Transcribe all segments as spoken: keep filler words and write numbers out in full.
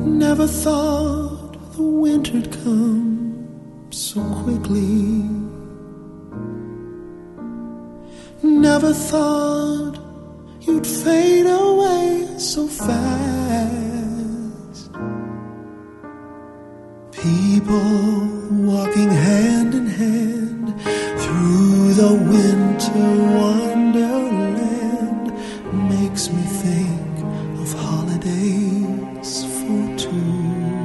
Never thought the winter'd come so quickly. Never thought you'd fade away so fast. People walking hand in hand through the winter wonderland makes me think of holidays for two.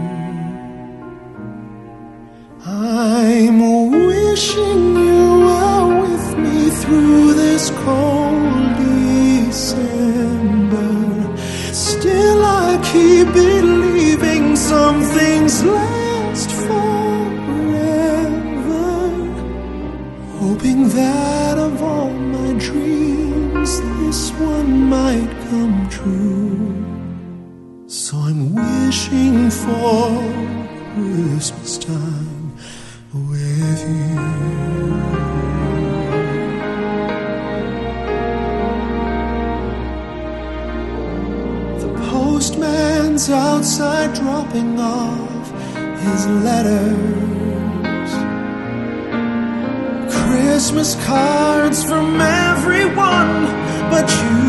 I'm wishing you were with me through this cold December. Still I keep believing some things last forever, hoping that of all my dreams this one might come true. So I'm wishing for Christmas time with you. The postman's outside dropping off his letters, Christmas cards from everyone but you.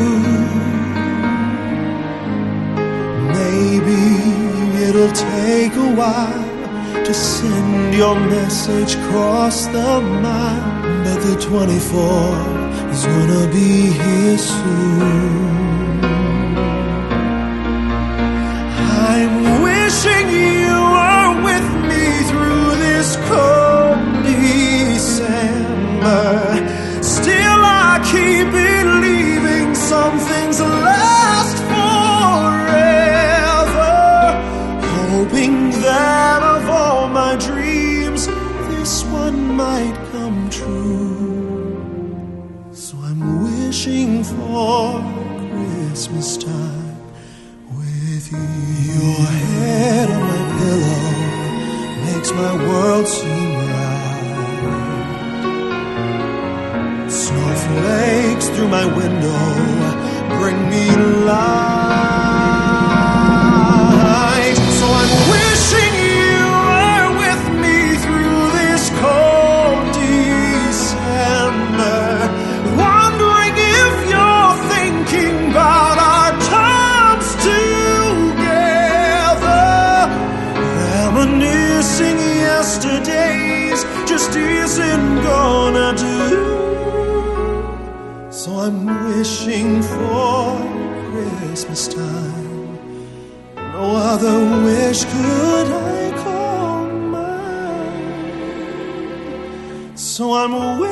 Maybe it'll take a while to send your message across the mile, but the twenty-fourth is gonna be here soon. I'm wishing you were with me through this cold December. Still I keep believing some things last forever, hoping that of all my dreams this one might come true. So I'm wishing for Christmas time with you. Your head on my pillow makes my world seem right. Snowflakes through my window bring me light. So I'm wishing you were with me through this cold December, wondering if you're thinking about our times together. Reminiscing yesterdays just isn't gonna do. So I'm wishing for Christmas time. No other wish could I call mine. So I'm